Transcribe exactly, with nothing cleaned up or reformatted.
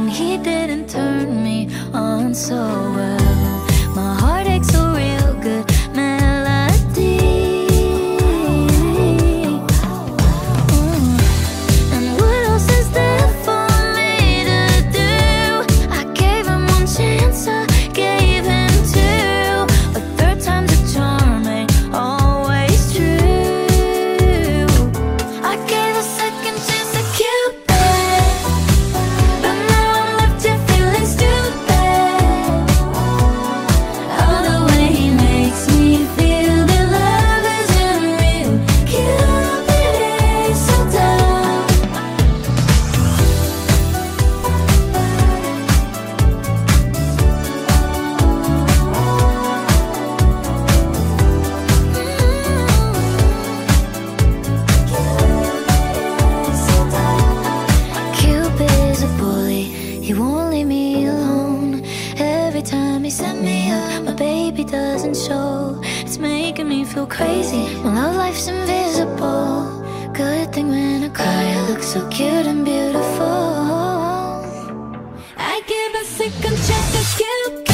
and he didn't turn me on so well. My heart aches a real good melody. Mm. And what else is there for me to do? I gave him one chance, I gave him two. A third time's a charm, ain't always true. I gave a second chance to Cupid, but now I'm left here feeling stupid. Oh, the way he makes me feel that love isn't real. Cupid is so dumb. Cupid's a bully, he won't leave me alone. Every time he set me up, my baby doesn't show. It's making me feel crazy when love life's invisible. Good thing when I cry, I look so cute and beautiful. I give a second chance to Cupid,